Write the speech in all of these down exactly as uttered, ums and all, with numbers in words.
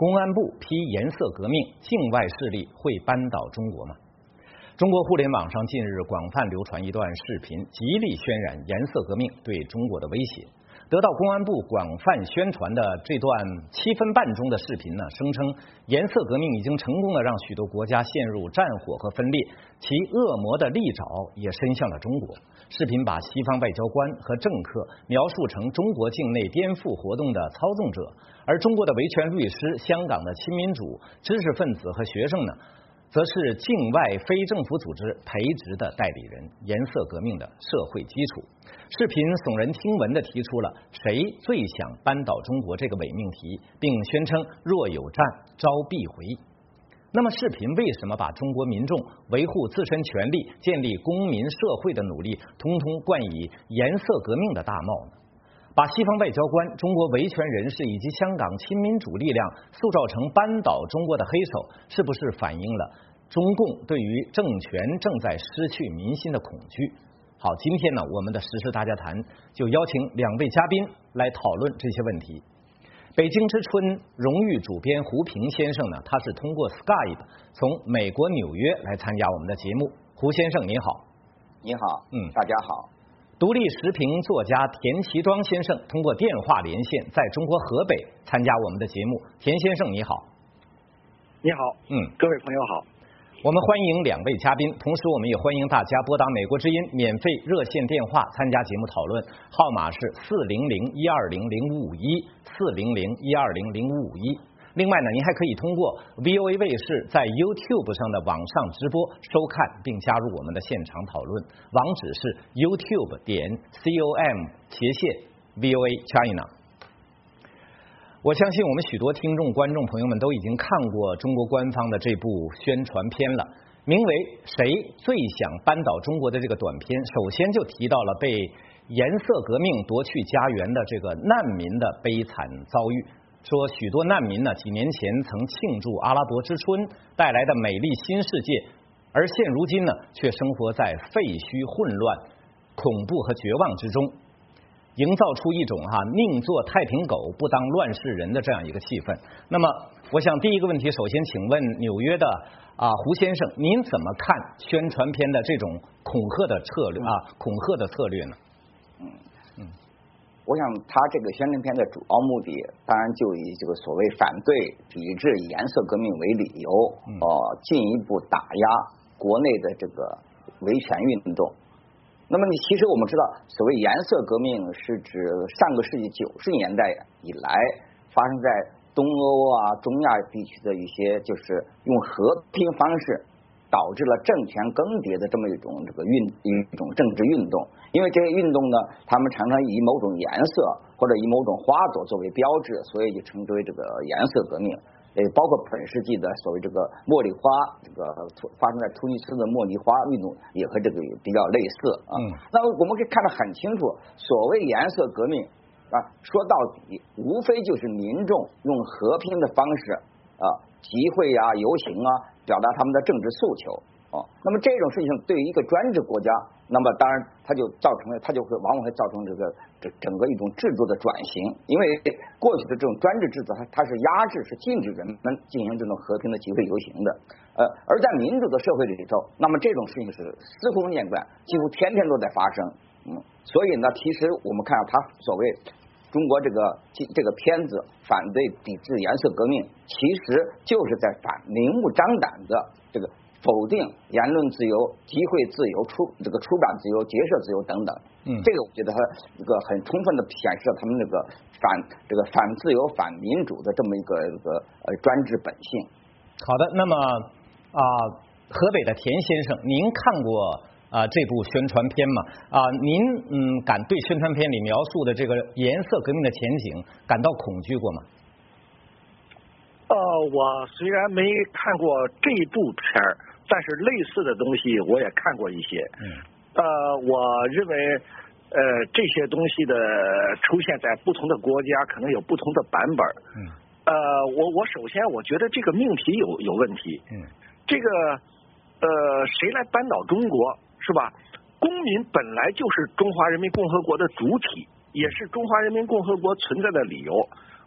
公安部批颜色革命，境外势力会扳倒中国吗？中国互联网上近日广泛流传一段视频，极力渲染颜色革命对中国的威胁。得到公安部广泛宣传的这段七分半钟的视频呢，声称颜色革命已经成功的让许多国家陷入战火和分裂，其恶魔的利爪也伸向了中国。视频把西方外交官和政客描述成中国境内颠覆活动的操纵者，而中国的维权律师、香港的亲民主、知识分子和学生呢，则是境外非政府组织培植的代理人，颜色革命的社会基础。视频耸人听闻地提出了谁最想扳倒中国这个伪命题，并宣称若有战招必回。那么视频为什么把中国民众维护自身权利、建立公民社会的努力通通冠以颜色革命的大帽呢？把西方外交官、中国维权人士以及香港亲民主力量塑造成扳倒中国的黑手，是不是反映了中共对于政权正在失去民心的恐惧？好，今天呢，我们的时事大家谈就邀请两位嘉宾来讨论这些问题。北京之春荣誉主编胡平先生呢，他是通过 Skype 从美国纽约来参加我们的节目。胡先生您好。 你好， 嗯， 大家好。 独立时评作家田其庄先生通过电话连线在中国河北参加我们的节目。田先生你好。 你好， 嗯， 各位朋友好。 我们欢迎两位嘉宾，同时我们也欢迎大家拨打美国之音免费热线电话参加节目讨论，号码是四零零一二零零五五一四零零一二零零五五一。另外呢，您还可以通过 V O A 卫视在 YouTube 上的网上直播收看并加入我们的现场讨论，网址是 YouTube 点 com 斜线 V O A China。我相信我们许多听众、观众朋友们都已经看过中国官方的这部宣传片了，名为《谁最想扳倒中国》的这个短片，首先就提到了被颜色革命夺去家园的这个难民的悲惨遭遇，说许多难民呢，几年前曾庆祝阿拉伯之春带来的美丽新世界，而现如今呢，却生活在废墟、混乱、恐怖和绝望之中。营造出一种哈、啊、宁做太平狗不当乱世人的这样一个气氛。那么，我想第一个问题，首先请问纽约的啊胡先生，您怎么看宣传片的这种恐吓的策略啊恐吓的策略呢？ 嗯嗯，我想他这个宣传片的主要目的，当然就以这个所谓反对、抵制颜色革命为理由，呃，进一步打压国内的这个维权运动。那么，你其实我们知道，所谓颜色革命是指上个世纪九十年代以来发生在东欧啊、中亚地区的一些，就是用和平方式导致了政权更迭的这么一种这个运一种政治运动。因为这些运动呢，他们常常以某种颜色或者以某种花朵作为标志，所以就称之为这个颜色革命。呃，包括本世纪的所谓这个茉莉花，这个发生在突尼斯的茉莉花运动也和这个比较类似啊。嗯、那我们可以看得很清楚，所谓颜色革命啊，说到底无非就是民众用和平的方式啊集会啊、游行啊，表达他们的政治诉求。哦，那么这种事情对于一个专制国家，那么当然它就造成了，它就会往往会造成这个这整个一种制度的转型，因为过去的这种专制制度，它它是压制、是禁止人们进行这种和平的集会游行的，呃，而在民主的社会里头，那么这种事情是司空见惯，几乎天天都在发生，嗯，所以呢，其实我们看到他所谓中国这个这个片子反对抵制颜色革命，其实就是在反明目张胆的这个。否定言论自由、集会自由、出这个出版自由、结社自由等等，嗯，这个我觉得它一个很充分的显示了他们那个反这个反自由、反民主的这么一个这个呃专制本性。 好的，那么啊、呃，河北的田先生，您看过啊、呃、这部宣传片吗？啊、呃，您嗯敢对宣传片里描述的这个颜色革命的前景感到恐惧过吗？ 呃，我虽然没看过这部片儿。但是类似的东西我也看过一些，嗯，呃，我认为，呃，这些东西的出现在不同的国家，可能有不同的版本，嗯，呃，我我首先我觉得这个命题有有问题，嗯，这个，呃，谁来扳倒中国是吧？公民本来就是中华人民共和国的主体，也是中华人民共和国存在的理由。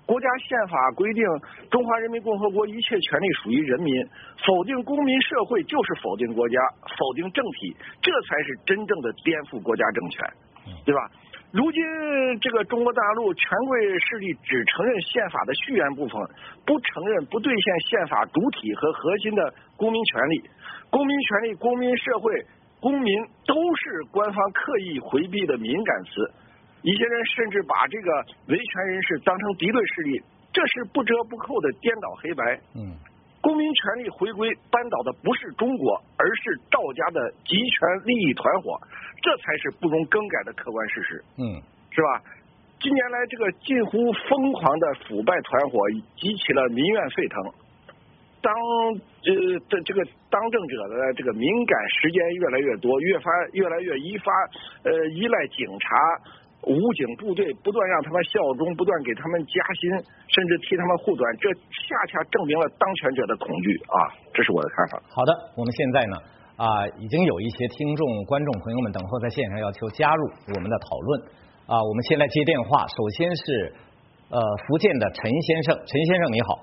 国家宪法规定中华人民共和国一切权利属于人民，否定公民社会就是否定国家，否定政体，这才是真正的颠覆国家政权，对吧？如今这个中国大陆权贵势力只承认宪法的序言部分，不承认不兑现宪法主体和核心的公民权利。公民权利、公民社会、公民都是官方刻意回避的敏感词。一些人甚至把这个维权人士当成敌对势力，这是不折不扣的颠倒黑白。 嗯， 公民权利回归扳倒的不是中国，而是赵家的集权利益团伙，这才是不容更改的客观事实。 嗯， 是吧？近年来，这个近乎疯狂的腐败团伙激起了民怨沸腾。当呃这这个当政者的这个敏感时间越来越多，越发越来越依发呃依赖警察。武警部队不断让他们效忠，不断给他们加薪，甚至替他们护短，这恰恰证明了当权者的恐惧啊！这是我的看法。 好的，我们现在呢啊、已经有一些听众、观众朋友们等候在线上要求加入我们的讨论啊、我们先来接电话，首先是呃福建的陈先生，陈先生你好。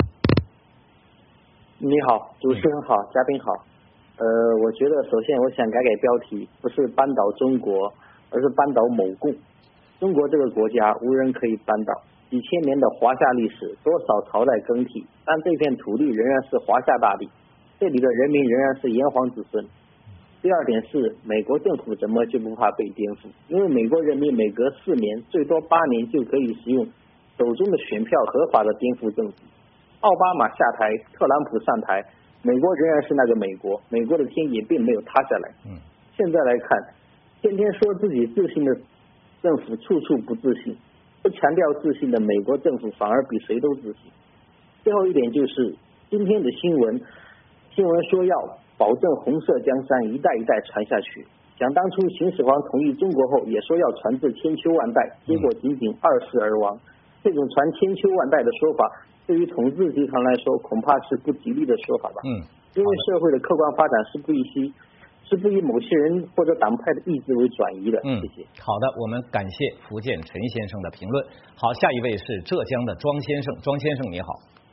你好，主持人好，嘉宾好。呃，我觉得首先我想改改标题，不是扳倒中国，而是扳倒某共。中国这个国家无人可以扳倒，几千年的华夏历史，多少朝代更替，但这片土地仍然是华夏大地，这里的人民仍然是炎黄子孙。第二点是，美国政府怎么就不怕被颠覆？因为美国人民每隔四年，最多八年就可以使用手中的选票合法的颠覆政府。奥巴马下台，特朗普上台，美国仍然是那个美国，美国的天也并没有塌下来。 嗯， 现在来看，天天说自己自信的政府处处不自信，不强调自信的美国政府反而比谁都自信。最后一点就是今天的新闻，新闻说要保证红色江山一代一代传下去。想当初秦始皇统一中国后，也说要传至千秋万代，结果仅仅二世而亡。这种传千秋万代的说法，对于统治集团来说，恐怕是不吉利的说法吧。 嗯， 因为社会的客观发展是不以西，是不以某些人或者党派的意志为转移的。 嗯， 谢谢。 好的，我们感谢福建陈先生的评论。好，下一位是浙江的庄先生，庄先生你好。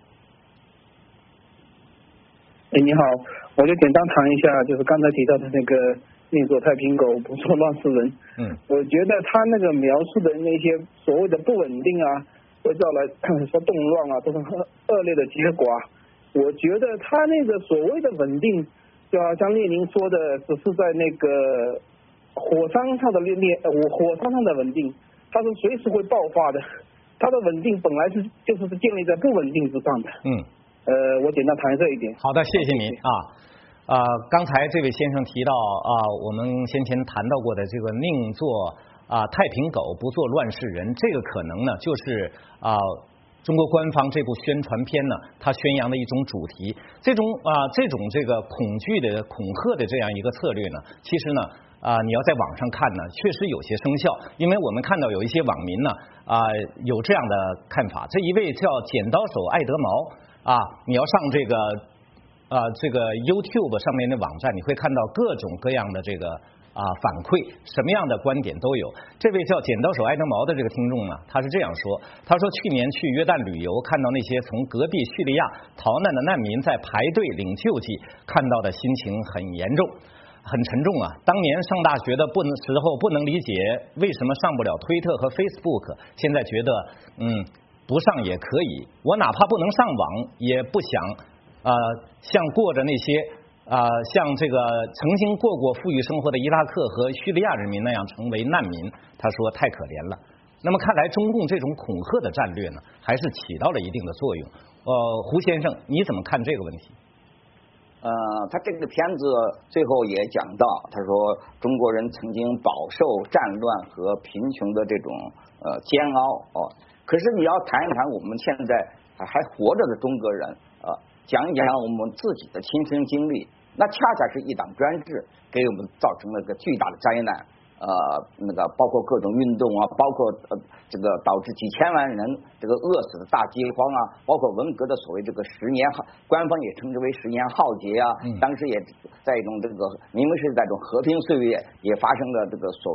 哎，你好，我就简单谈一下，就是刚才提到的那个宁做太平狗，不做乱世人。 嗯， 我觉得他那个描述的那些所谓的不稳定啊，会造来说动乱啊，都是恶恶劣的结果啊。我觉得他那个所谓的稳定，就好像列宁说的，只是在那个火山上的烈烈呃火山上的稳定，它是随时会爆发的。它的稳定本来是就是建立在不稳定之上的。 嗯。 呃，我简单谈这一点。 好的，谢谢您啊。啊、呃，刚才这位先生提到啊、呃，我们先前谈到过的这个宁做啊、呃、太平狗，不做乱世人，这个可能呢就是啊、呃、中国官方这部宣传片呢，它宣扬的一种主题。这种啊、呃、这种这个恐惧的恐吓的这样一个策略呢，其实呢啊、呃、你要在网上看呢，确实有些生效，因为我们看到有一些网民呢啊、呃、有这样的看法。这一位叫剪刀手爱德毛。啊，你要上这个啊、呃、这个 YouTube 上面的网站，你会看到各种各样的这个啊、反馈，什么样的观点都有。这位叫剪刀手爱德毛的这个听众呢，他是这样说，他说去年去约旦旅游，看到那些从隔壁叙利亚逃难的难民在排队领救济，看到的心情很严重。很沉重啊！当年上大学的不能时候不能理解为什么上不了推特和 Facebook， 现在觉得嗯。不上也可以，我哪怕不能上网，也不想呃像过着那些啊、呃、像这个曾经过过富裕生活的伊拉克和叙利亚人民那样成为难民。他说太可怜了。那么看来中共这种恐吓的战略呢，还是起到了一定的作用。呃，胡先生你怎么看这个问题？ 呃，他这个片子最后也讲到，他说中国人曾经饱受战乱和贫穷的这种呃煎熬哦。可是你要谈一谈我们现在还活着的中国人，呃，讲一讲我们自己的亲身经历，那恰恰是一党专制给我们造成了个巨大的灾难。呃，那个包括各种运动啊，包括呃这个导致几千万人这个饿死的大饥荒啊，包括文革的所谓这个十年浩，官方也称之为十年浩劫啊。嗯、当时也在一种这个明明是在一种和平岁月，也发生了这个所谓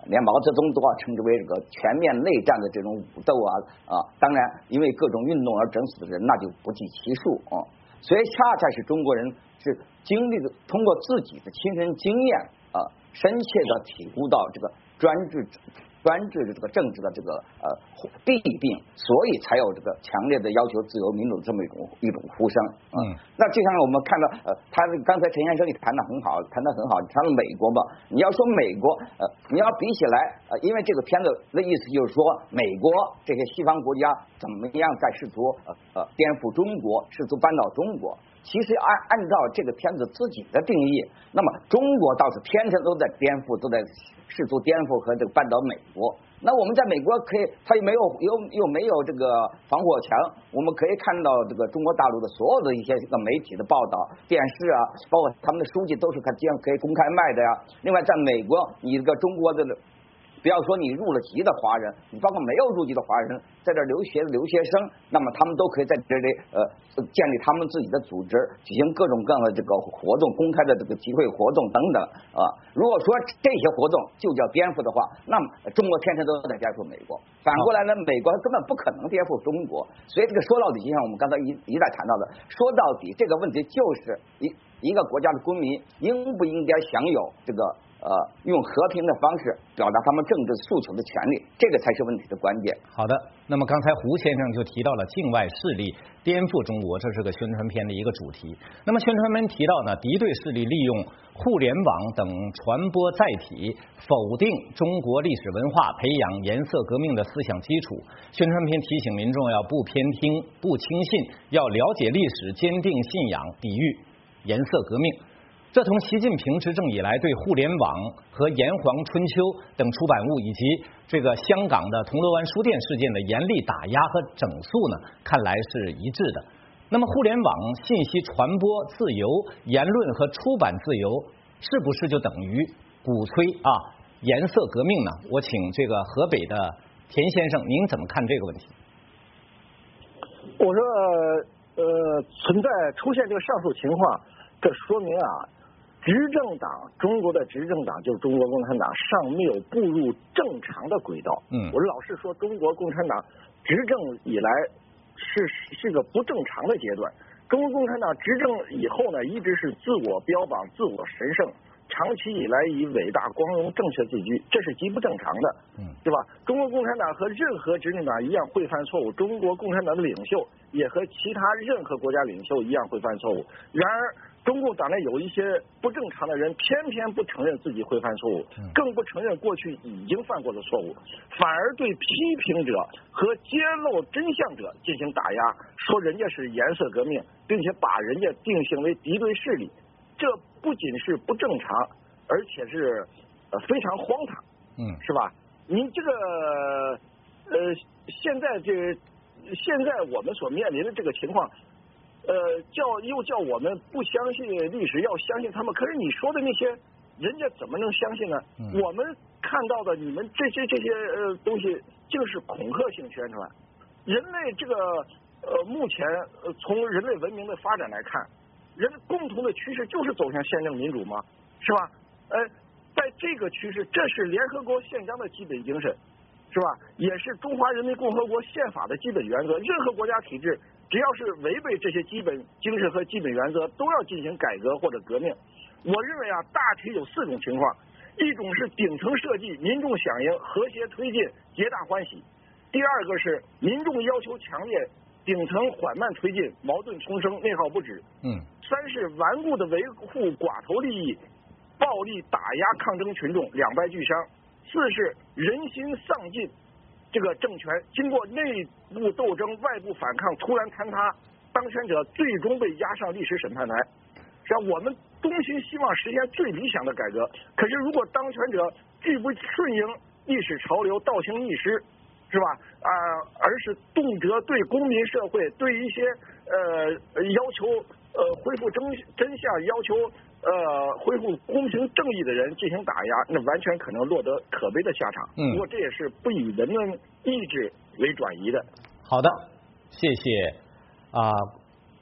连毛泽东都要称之为这个全面内战的这种武斗啊啊！当然，因为各种运动而整死的人那就不计其数啊。所以恰恰是中国人是经历的，通过自己的亲身经验啊，深切的体悟到这个专制。专制的这个政治的这个呃弊病，所以才有这个强烈的要求自由民主的这么一种一种呼声。嗯，那就像我们看到呃，他刚才陈先生你谈的很好，谈的很好，谈了美国吧。你要说美国呃，你要比起来呃，因为这个片子的意思就是说，美国这些西方国家怎么样在试图呃呃颠覆中国，试图扳倒中国。其实按按照这个片子自己的定义，那么中国倒是天天都在颠覆，都在试图颠覆和这个扳倒美国。那我们在美国可以，它又没有又又没有这个防火墙，我们可以看到这个中国大陆的所有的一些这个媒体的报道、电视啊，包括他们的书籍都是可这样可以公开卖的呀。另外，在美国，你这个中国的。不要说你入了籍的华人，你包括没有入籍的华人，在这留学的留学生，那么他们都可以在这里呃建立他们自己的组织，举行各种各样的这个活动，公开的这个集会活动等等啊。如果说这些活动就叫颠覆的话，那么中国天天都在颠覆美国。反过来呢，美国根本不可能颠覆中国。所以这个说到底，就像我们刚才一一再谈到的，说到底这个问题就是一一个国家的公民应不应该享有这个。呃，用和平的方式表达他们政治诉求的权利，这个才是问题的关键。 好的，那么刚才胡先生就提到了境外势力颠覆中国，这是个宣传片的一个主题。那么宣传片提到呢，敌对势力利用互联网等传播载体否定中国历史文化，培养颜色革命的思想基础。宣传片提醒民众要不偏听、不轻信，要了解历史，坚定信仰，抵御颜色革命。这同习近平执政以来对互联网和炎黄春秋等出版物以及这个香港的铜锣湾书店事件的严厉打压和整肃呢，看来是一致的。那么，互联网信息传播自由、言论和出版自由，是不是就等于鼓吹啊颜色革命呢？我请这个河北的田先生，您怎么看这个问题？ 我说，呃，存在出现这个上述情况，这说明啊。执政党，中国的执政党就是中国共产党，尚没有步入正常的轨道。嗯，我老是说中国共产党执政以来是是个不正常的阶段。中国共产党执政以后呢，一直是自我标榜、自我神圣，长期以来以伟大、光荣、正确自居，这是极不正常的。嗯，对吧？中国共产党和任何执政党一样会犯错误，中国共产党的领袖也和其他任何国家领袖一样会犯错误。然而。中共党内有一些不正常的人，偏偏不承认自己会犯错误，更不承认过去已经犯过的错误，反而对批评者和揭露真相者进行打压，说人家是颜色革命，并且把人家定性为敌对势力。这不仅是不正常，而且是呃非常荒唐，嗯，是吧？您这个呃，现在这现在我们所面临的这个情况。呃，叫又叫我们不相信历史，要相信他们。可是你说的那些，人家怎么能相信呢？嗯、我们看到的你们这些这些呃东西，竟是恐吓性宣传。人类这个呃，目前呃从人类文明的发展来看，人共同的趋势就是走向宪政民主嘛，是吧？呃，在这个趋势，这是联合国宪章的基本精神，是吧？也是中华人民共和国宪法的基本原则。任何国家体制。只要是违背这些基本精神和基本原则，都要进行改革或者革命。我认为啊，大体有四种情况：一种是顶层设计，民众响应，和谐推进，皆大欢喜；第二个是民众要求强烈，顶层缓慢推进，矛盾丛生，内耗不止。嗯。三是顽固的维护寡头利益，暴力打压抗争群众，两败俱伤。四是人心丧尽。这个政权经过内部斗争、外部反抗，突然坍塌，当权者最终被押上历史审判台。实际上，我们衷心希望实现最理想的改革，可是如果当权者拒不顺应历史潮流，倒行逆施，是吧？啊、呃，而是动辄对公民社会、对一些呃要求呃恢复真真相、要求呃恢复公平正义的人进行打压，那完全可能落得可悲的下场。嗯，不过这也是不以人们意志为转移的。 好的，谢谢啊。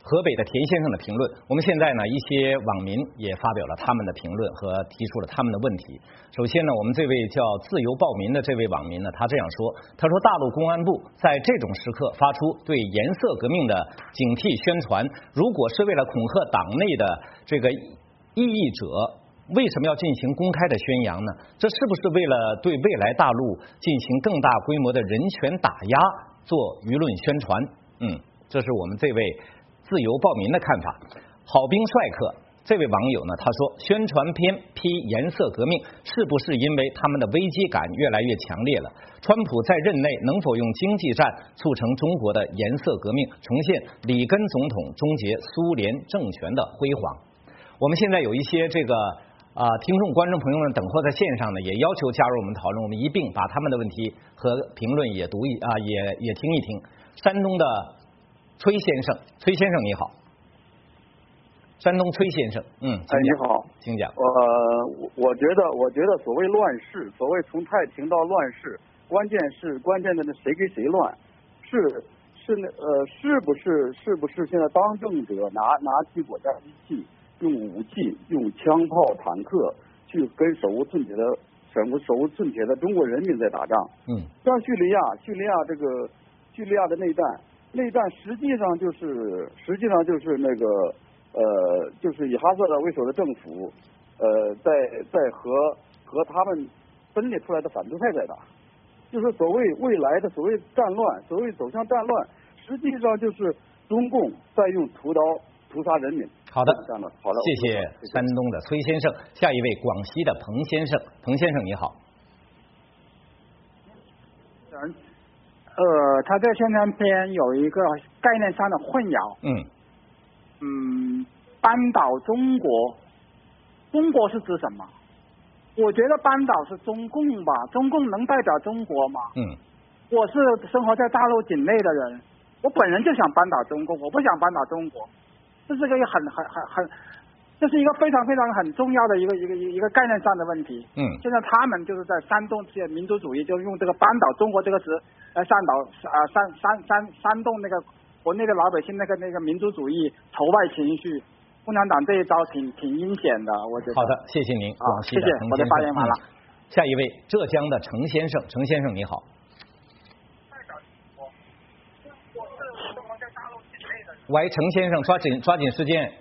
河北的田先生的评论。我们现在呢，一些网民也发表了他们的评论和提出了他们的问题。首先呢，我们这位叫自由暴民的这位网民呢，他这样说：他说，大陆公安部在这种时刻发出对颜色革命的警惕宣传，如果是为了恐吓党内的这个异议者，为什么要进行公开的宣扬呢？这是不是为了对未来大陆进行更大规模的人权打压做舆论宣传？嗯，这是我们这位自由暴民的看法。好兵帅克这位网友呢，他说，宣传片批颜色革命，是不是因为他们的危机感越来越强烈了？川普在任内能否用经济战促成中国的颜色革命，重现里根总统终结苏联政权的辉煌？我们现在有一些这个啊、呃，听众、观众朋友们等候在线上呢，也要求加入我们讨论，我们一并把他们的问题和评论也读一啊、呃，也也听一听。山东的崔先生，崔先生你好。山东崔先生，嗯， 哎，你好， 请讲。 呃，我觉得，我觉得所谓乱世，所谓从太平到乱世，关键是关键的那谁给谁乱，是是那呃，是不是是不是现在当政者拿拿起国家机器，用武器、用枪炮、坦克去跟手无寸铁的手无手无寸铁的中国人民在打仗？ 嗯， 像叙利亚，叙利亚这个叙利亚的内战，内战实际上就是实际上就是那个。呃，就是以哈萨德为首的政府，呃，在在和和他们分裂出来的反对派在打，就是所谓未来的所谓战乱，所谓走向战乱，实际上就是中共在用屠刀屠杀人民。 好的， 好的， 谢谢山东的崔先生。下一位广西的彭先生，彭先生你好。 呃，他这宣传片有一个概念上的混淆。 嗯。 嗯，扳倒中国，中国是指什么？我觉得扳倒是中共吧，中共能代表中国吗？ 嗯， 我是生活在大陆境内的人，我本人就想扳倒中共，我不想扳倒中国，这是个很很很很，这是一个非常非常很重要的一个一个一个概念上的问题。 嗯， 现在他们就是在煽动这些民族主义，就用这个扳倒中国这个词来煽导啊煽煽煽煽动那个。国内的老百姓那个那个民族主义仇外情绪，共产党这一招挺挺阴险的，我觉得。 好的，谢谢您，广西的谢谢，我的发言完了、 嗯。下一位，浙江的程先生，程先生你好。喂，程先生，抓紧抓紧时间。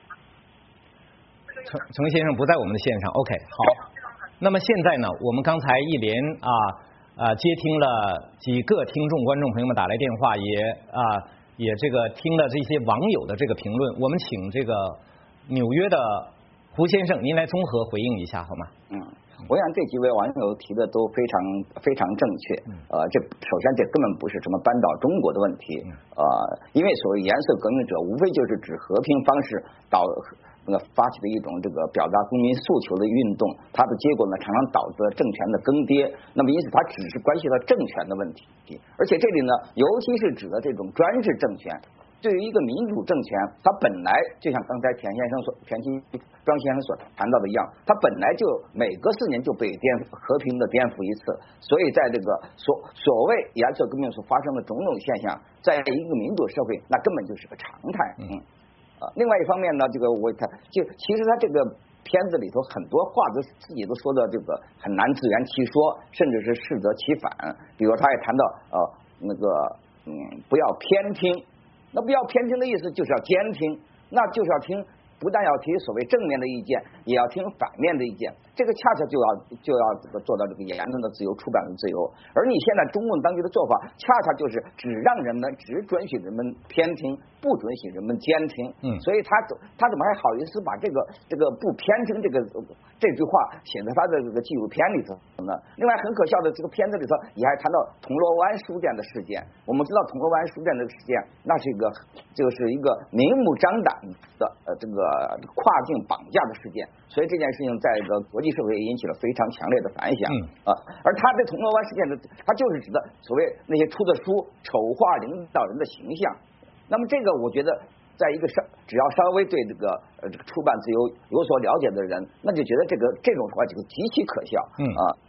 程程先生不在我们的线上 ，OK， 好。那么现在呢，我们刚才一连啊啊接听了几个听众、观众朋友们打来电话，也啊。也这个听了这些网友的这个评论，我们请这个纽约的胡先生，您来综合回应一下好吗？ 嗯，我想这几位网友提的都非常非常正确。呃，这首先这根本不是什么扳倒中国的问题。呃，因为所谓颜色革命者，无非就是指和平方式导那个发起的一种这个表达公民诉求的运动，它的结果呢，常常导致政权的更迭。那么因此，它只是关系到政权的问题，而且这里呢，尤其是指的这种专制政权。对于一个民主政权，它本来就像刚才田先生所、田新庄先生所谈到的一样，它本来就每隔四年就被颠和平的颠覆一次，所以在这个所所谓颜色革命所发生的种种现象，在一个民主社会，那根本就是个常态。嗯，啊，另外一方面呢，这个我看就其实他这个片子里头很多话都自己都说的这个很难自圆其说，甚至是适得其反。比如他也谈到呃那个嗯不要偏听。那不要偏听的意思就是要监听，那就是要听，不但要提所谓正面的意见，也要听反面的意见。这个恰恰就要就要这个做到这个言论的自由、出版的自由。而你现在中共当局的做法，恰恰就是只让人们只准许人们偏听，不准许人们监听。 嗯， 所以他他怎么还好意思把这个这个不偏听这个这句话写在他的这个纪录片里头呢？另外很可笑的，这个片子里头也还谈到铜锣湾书店的事件。我们知道铜锣湾书店的事件，那是一个就是一个明目张胆的呃这个跨境绑架的事件，所以这件事情在这个国际社会引起了非常强烈的反响。 嗯啊，而他这铜锣湾事件的，他就是指的所谓那些出的书丑化领导人的形象。那么这个我觉得。在一个稍只要稍微对这个呃这个出版自由有所了解的人，那就觉得这个这种话就极其可笑。 嗯啊。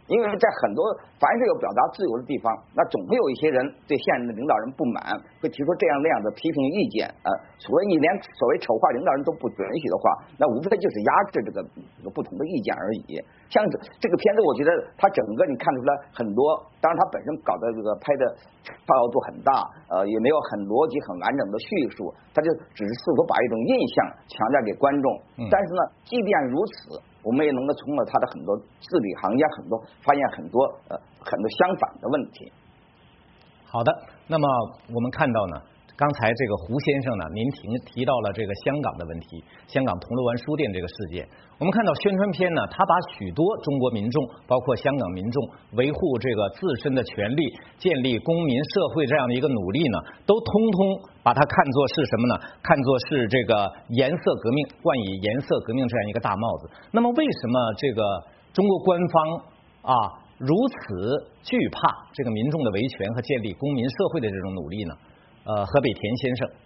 因为在很多凡是有表达自由的地方，那总会有一些人对现任的领导人不满，会提出这样那样的批评意见。呃，所谓你连所谓丑化领导人都不允许的话，那无非就是压制这个这个不同的意见而已。像这个片子，我觉得它整个你看出来很多，当然它本身搞的这个拍的超摇度很大，呃，也没有很逻辑很完整的叙述，它就只是试图把一种印象强加给观众。嗯、但是呢，即便如此。我们也能够从了他的很多字里行间，很多发现很多呃很多相反的问题。 好的，那么我们看到呢，刚才这个胡先生呢，您提提到了这个香港的问题，香港铜锣湾书店这个事件。我们看到宣传片呢，他把许多中国民众，包括香港民众维护这个自身的权利、建立公民社会这样的一个努力呢，都通通把它看作是什么呢？看作是这个颜色革命，冠以颜色革命这样一个大帽子。那么为什么这个中国官方啊如此惧怕这个民众的维权和建立公民社会的这种努力呢？呃，河北田先生。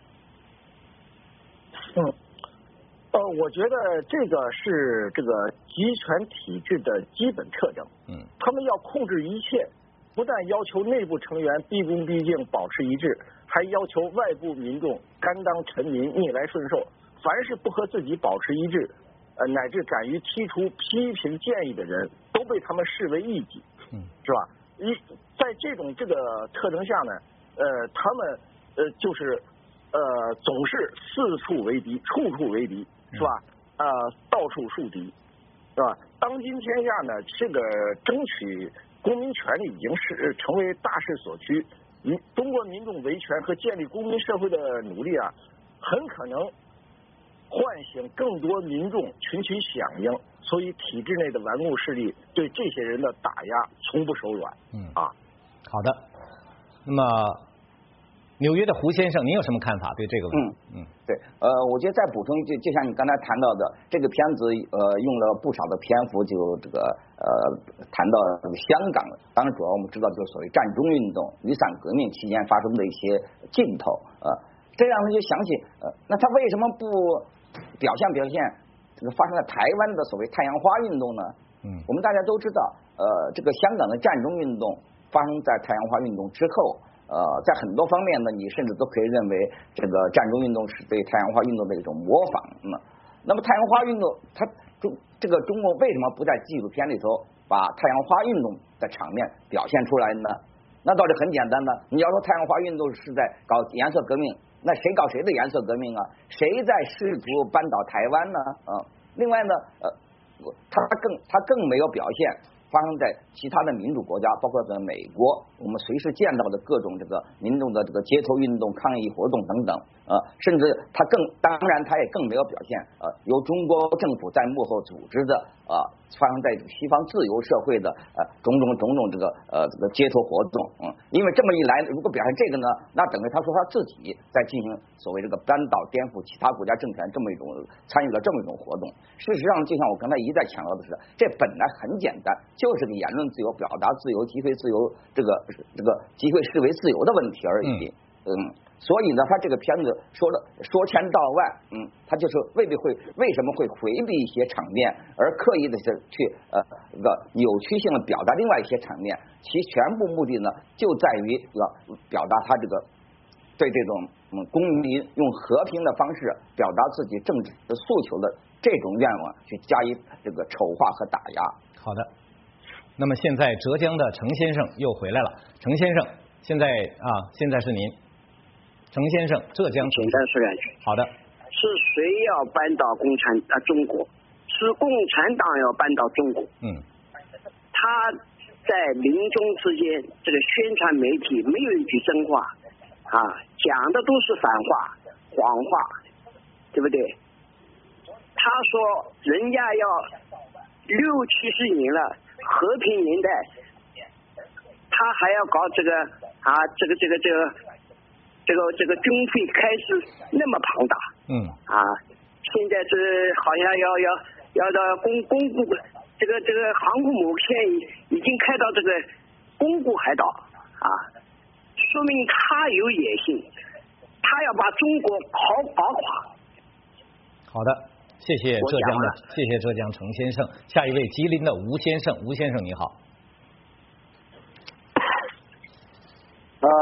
嗯。呃，我觉得这个是这个集权体制的基本特征。嗯，他们要控制一切，不但要求内部成员毕恭毕敬、保持一致，还要求外部民众甘当臣民、逆来顺受。凡是不和自己保持一致，呃，乃至敢于提出批评建议的人，都被他们视为异己。嗯，是吧？一在这种这个特征下呢，呃，他们呃就是呃总是四处为敌，处处为敌。是吧？呃，到处树敌，是吧？当今天下呢，这个争取公民权利已经是成为大势所趋。民中国民众维权和建立公民社会的努力啊，很可能唤醒更多民众群起响应。所以，体制内的顽固势力对这些人的打压从不手软。嗯啊， 好的。那么。纽约的胡先生，您有什么看法？对这个问题？ 嗯嗯，对，呃，我觉得再补充，就就像你刚才谈到的，这个片子呃用了不少的篇幅，就这个呃谈到香港，当然主要我们知道就是所谓战中运动、雨伞革命期间发生的一些镜头，呃，这样呢就想起，呃，那他为什么不表现表现这个发生在台湾的所谓太阳花运动呢？嗯，我们大家都知道，呃，这个香港的战中运动发生在太阳花运动之后。呃，在很多方面呢，你甚至都可以认为这个战中运动是对太阳花运动的一种模仿。那、嗯、那么太阳花运动，它中这个中国为什么不在纪录片里头把太阳花运动的场面表现出来呢？那道理很简单呢。你要说太阳花运动是在搞颜色革命，那谁搞谁的颜色革命啊？谁在试图扳倒台湾呢？啊、嗯，另外呢，呃，他更他更没有表现。发生在其他的民主国家，包括在美国，我们随时见到的各种这个民众的这个街头运动、抗议活动等等，呃，甚至他更当然他也更没有表现，呃，由中国政府在幕后组织的，呃，发生在西方自由社会的呃种种种种这个呃这个街头活动，嗯，因为这么一来，如果表现这个呢，那等于他说他自己在进行所谓这个扳倒、颠覆其他国家政权这么一种参与了这么一种活动。事实上，就像我刚才一再强调的是，这本来很简单。就是个言论自由、表达自由、集会自由，这个这个集会视为自由的问题而已。嗯，嗯所以呢，他这个片子说的说千道万，嗯，他就是未必会为什么会回避一些场面，而刻意的去呃这个扭曲性的表达另外一些场面，其全部目的呢，就在于要表达他这个对这种嗯公民用和平的方式表达自己政治的诉求的这种愿望，去加以这个丑化和打压。 好的。那么现在浙江的程先生又回来了，程先生，现在啊，现在是您，程先生，浙江。 简单说两句。 好的。 是谁要扳倒共产啊中国？是共产党要扳倒中国。嗯。他在临终之间，这个宣传媒体没有一句真话啊，讲的都是反话、谎话，对不对？他说人家要六七十年了。和平年代，他还要搞这个啊，这个这个这个这个这个军费开支那么庞大，嗯啊，现在这好像要要要到公公固这个这个航空母舰已已经开到这个宫古海岛啊，说明他有野心，他要把中国搞搞垮。 好的。谢谢浙江的，谢谢浙江程先生。下一位吉林的吴先生，吴先生你好。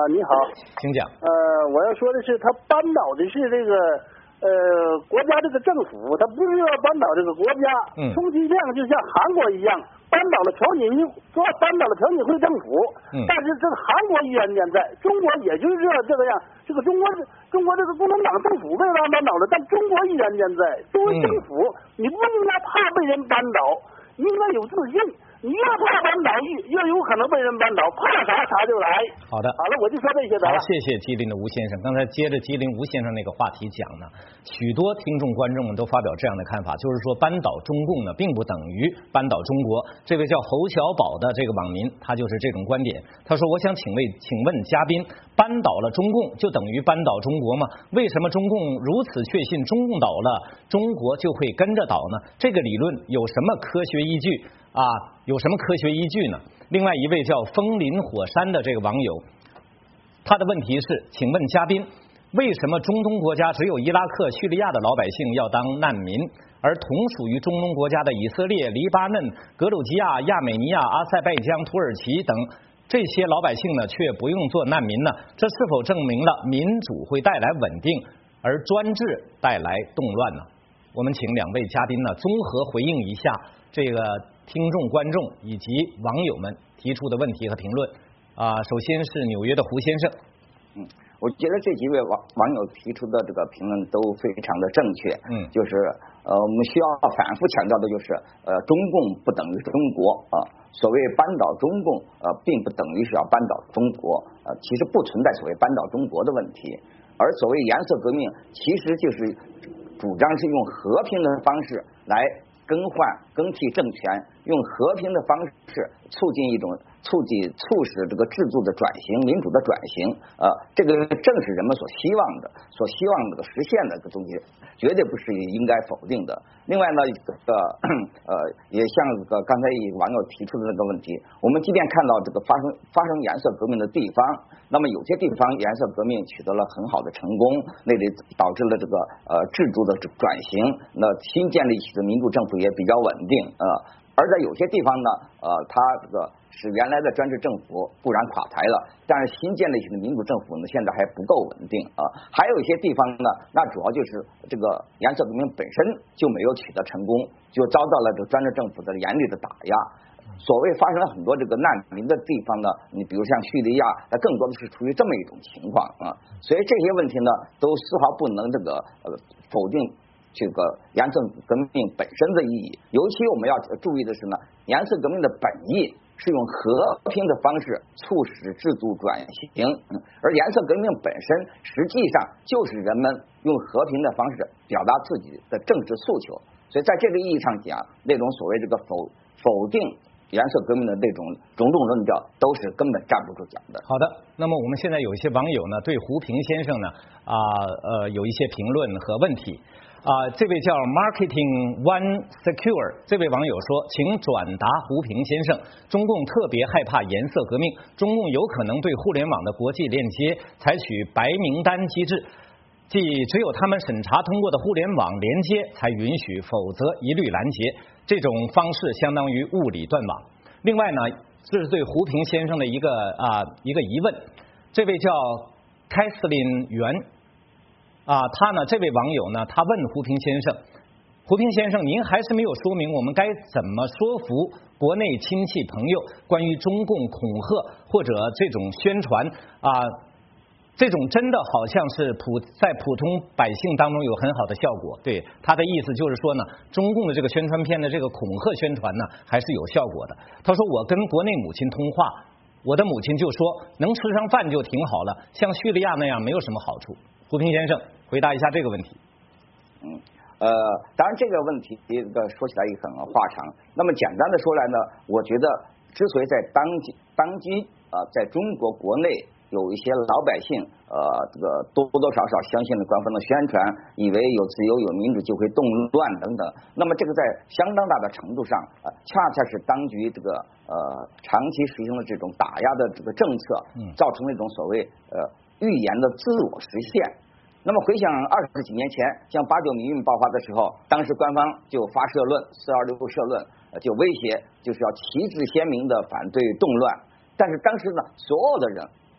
你好， 请讲。 呃，我要说的是，他扳倒的是这个呃国家这个政府，他不是要扳倒这个国家。 嗯。 充其量就像韩国一样，扳倒了朴槿惠，说扳倒了朴槿惠政府。 嗯。 但是这个韩国依然健在，中国也就是这个样。这个中国中国这个共产党政府被他扳倒了，但中国依然健在。作为政府，嗯、你不应该怕被人扳倒，应该有自信。你越怕扳倒，越越有可能被人扳倒，怕啥啥就来。 好的， 好了，我就说这些得了。 好，谢谢吉林的吴先生。刚才接着吉林吴先生那个话题讲呢，许多听众观众们都发表这样的看法，就是说扳倒中共呢，并不等于扳倒中国。这位叫侯小宝的这个网民，他就是这种观点。他说：“我想请问，请问嘉宾，扳倒了中共就等于扳倒中国吗？为什么中共如此确信中共倒了，中国就会跟着倒呢？这个理论有什么科学依据？”啊，有什么科学依据呢？另外一位叫风林火山的这个网友，他的问题是：请问嘉宾，为什么中东国家只有伊拉克、叙利亚的老百姓要当难民，而同属于中东国家的以色列、黎巴嫩、格鲁吉亚、亚美尼亚、阿塞拜疆、土耳其等这些老百姓呢，却不用做难民呢？这是否证明了民主会带来稳定，而专制带来动乱呢？我们请两位嘉宾呢，综合回应一下这个听众、观众以及网友们提出的问题和评论啊。首先是纽约的胡先生。 嗯，我觉得这几位网网友提出的这个评论都非常的正确。嗯，就是呃，我们需要反复强调的就是，呃，中共不等于中国啊。所谓扳倒中共，呃，并不等于是要扳倒中国。呃，其实不存在所谓扳倒中国的问题。而所谓颜色革命，其实就是主张是用和平的方式来更换、更替政权，用和平的方式促进一种促进、促使这个制度的转型、民主的转型。呃，这个正是人们所希望的、所希望这个实现的这个东西，绝对不是应该否定的。另外呢，呃呃，也像这个刚才网友提出的那个问题，我们即便看到这个发生发生颜色革命的地方，那么有些地方颜色革命取得了很好的成功，那里导致了这个呃制度的转型，那新建立起的民主政府也比较稳定呃，而在有些地方呢，呃，它这个使原来的专制政府固然垮台了，但是新建立起的民主政府呢，现在还不够稳定啊。还有一些地方呢，那主要就是这个颜色革命本身就没有取得成功，就遭到了这个专制政府的严厉的打压。所谓发生了很多这个难民的地方呢，你比如像叙利亚，它更多的是处于这么一种情况啊。所以这些问题呢，都丝毫不能这个呃否定这个颜色革命本身的意义。尤其我们要注意的是呢，颜色革命的本意是用和平的方式促使制度转型，而颜色革命本身实际上就是人们用和平的方式表达自己的政治诉求。所以在这个意义上讲，那种所谓这个否否定颜色革命的那种种种论调都是根本站不住脚的。 好的，那么我们现在有一些网友呢，对胡平先生呢啊 呃, 呃有一些评论和问题啊。这位叫 Marketing One Secure 这位网友说，请转达胡平先生，中共特别害怕颜色革命，中共有可能对互联网的国际链接采取白名单机制，即只有他们审查通过的互联网连接才允许，否则一律拦截。这种方式相当于物理断网。另外呢，这是对胡平先生的一个啊一个疑问。这位叫凯瑟琳袁啊，他呢这位网友呢，他问胡平先生，胡平先生，您还是没有说明我们该怎么说服国内亲戚朋友关于中共恐吓或者这种宣传啊。这种真的好像是普在普通百姓当中有很好的效果。对，他的意思就是说呢，中共的这个宣传片的这个恐吓宣传呢，还是有效果的。他说，我跟国内母亲通话，我的母亲就说能吃上饭就挺好了，像叙利亚那样没有什么好处。胡平先生回答一下这个问题。 嗯，呃，当然这个问题这个说起来也很话长。那么简单的说来呢，我觉得之所以在当今当今啊、呃，在中国国内有一些老百姓，呃，这个多多少少相信了官方的宣传，以为有自由有民主就会动乱等等。那么这个在相当大的程度上，呃，恰恰是当局这个呃长期实行的这种打压的这个政策，造成了一种所谓呃预言的自我实现。那么回想二十几年前，像八九民运爆发的时候，当时官方就发社论，四二六社论，就威胁就是要旗帜鲜明的反对动乱。但是当时呢，所有的人，包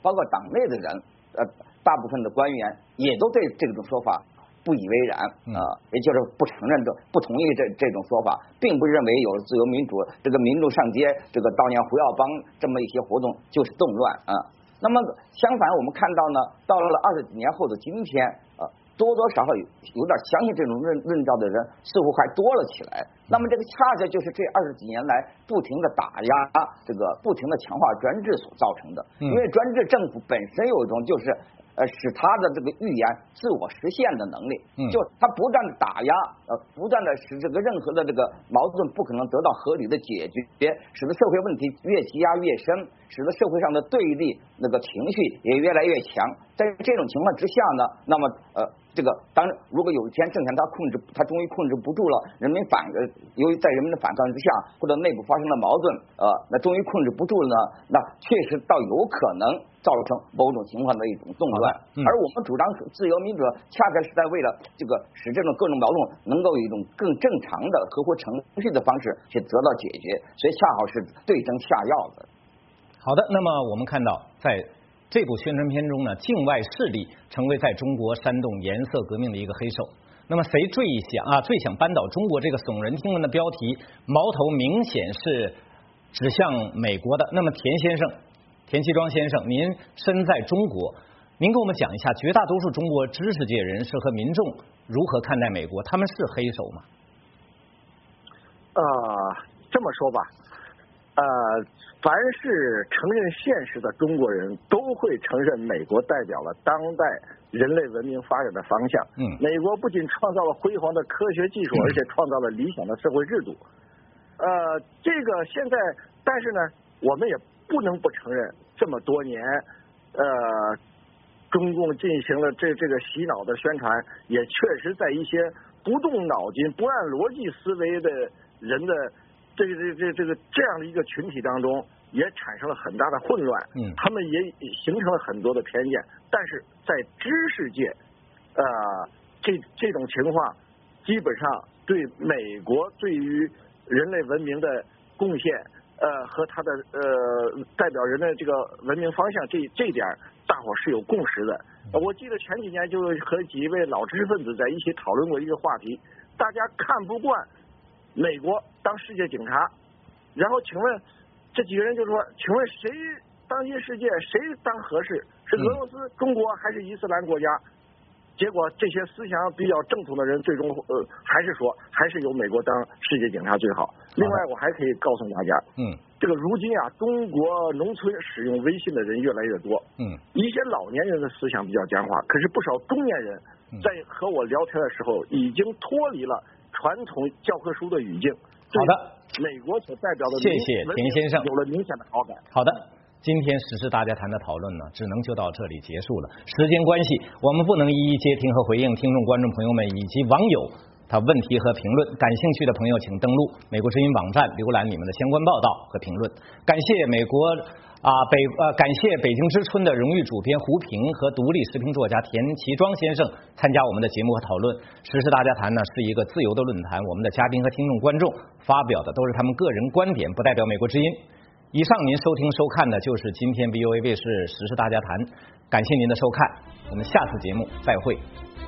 包括党内的人，呃，大部分的官员也都对这种说法不以为然啊、呃，也就是不承认的、不同意这这种说法，并不认为有了自由民主，这个民众上街，这个悼念胡耀邦这么一些活动就是动乱啊。那么相反，我们看到呢，到了二十几年后的今天，呃，多多少少有有点相信这种论论调的人似乎还多了起来。那么这个恰恰就是这二十几年来不停的打压，这个不停的强化专制所造成的。因为专制政府本身有一种就是呃使他的这个预言自我实现的能力，就他不断的打压，呃，不断的使这个任何的这个矛盾不可能得到合理的解决，使得社会问题越积压越深，使得社会上的对立那个情绪也越来越强。在这种情况之下呢，那么呃。这个当然，如果有一天政权他控制，他终于控制不住了，人民反呃，由于在人民的反抗之下，或者内部发生了矛盾，呃，那终于控制不住了呢，那确实倒有可能造成某种情况的一种动乱。嗯、而我们主张自由民主，恰恰是在为了这个使这种各种矛盾能够以一种更正常的、合乎程序的方式去得到解决，所以恰好是对症下药的。 好的，那么我们看到在这部宣传片中呢，境外势力成为在中国煽动颜色革命的一个黑手。那么谁最想啊最想扳倒中国这个耸人听闻的标题，矛头明显是指向美国的。那么田先生，田其庄先生，您身在中国，您给我们讲一下，绝大多数中国知识界人士和民众如何看待美国？他们是黑手吗？ 呃，这么说吧，呃。凡是承认现实的中国人都会承认美国代表了当代人类文明发展的方向。嗯，美国不仅创造了辉煌的科学技术，而且创造了理想的社会制度。呃，这个现在，但是呢，我们也不能不承认，这么多年，呃，中共进行了这这个洗脑的宣传，也确实在一些不动脑筋、不按逻辑思维的人的。这个这这这个这样的一个群体当中，也产生了很大的混乱，嗯，他们也形成了很多的偏见。但是在知识界，呃，这这种情况，基本上对美国对于人类文明的贡献，呃，和他的呃代表人的这个文明方向，这这点大伙是有共识的。我记得前几年就和几位老知识分子在一起讨论过一个话题，大家看不惯美国当世界警察，然后请问这几个人就说，请问谁当今世界谁当合适？是俄罗斯、嗯、中国还是伊斯兰国家？结果这些思想比较正统的人最终呃还是说还是由美国当世界警察最好。另外我还可以告诉大家，嗯，这个如今啊，中国农村使用微信的人越来越多，嗯，一些老年人的思想比较僵化，可是不少中年人在和我聊天的时候已经脱离了传统教科书的语境。 好的， 美国所代表的谢谢田先生有了明显的好感。 好的，今天时事大家谈的讨论呢，只能就到这里结束了。时间关系，我们不能一一接听和回应听众、观众朋友们以及网友他问题和评论。感兴趣的朋友，请登录美国之音网站浏览你们的相关报道和评论。感谢美国啊北呃感谢北京之春的荣誉主编胡平和独立时评作家田其庄先生参加我们的节目和讨论。时事大家谈呢是一个自由的论坛，我们的嘉宾和听众观众发表的都是他们个人观点，不代表美国之音。以上您收听收看的就是今天 V O A 卫视时事大家谈，感谢您的收看，我们下次节目再会。